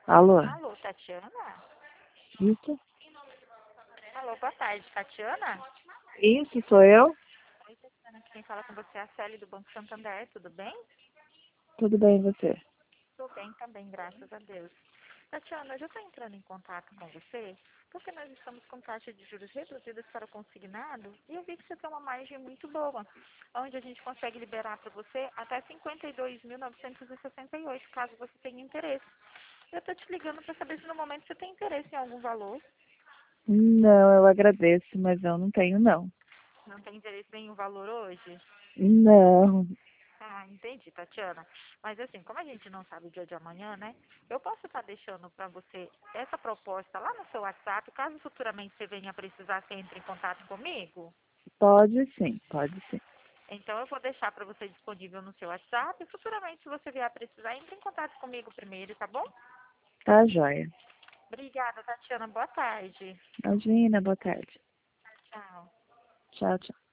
Alô? Alô, Tatiana? Isso? Alô, boa tarde, Tatiana? Isso, sou eu? Oi, Tatiana, quem fala com você é a Célia do Banco Santander, tudo bem? Tudo bem, e você? Tudo bem também, graças a Deus. Tatiana, eu já estou entrando em contato com você porque nós estamos com taxa de juros reduzidas para o consignado e eu vi que você tem uma margem muito boa, onde a gente consegue liberar para você até 52.968, caso você tenha interesse. Eu estou te ligando para saber se no momento você tem interesse em algum valor. Não, eu agradeço, mas eu não tenho, não. Não tem interesse em nenhum valor hoje? Não. Ah, entendi, Tatiana. Mas assim, como a gente não sabe o dia de amanhã, né? Eu posso estar deixando para você essa proposta lá no seu WhatsApp, caso futuramente você venha precisar, você entre em contato comigo? Pode sim, pode sim. Então eu vou deixar para você disponível no seu WhatsApp e futuramente, se você vier a precisar, entre em contato comigo primeiro, tá bom? Tá, joia. Obrigada, Tatiana. Boa tarde. Imagina, boa tarde. Tchau. Tchau, tchau.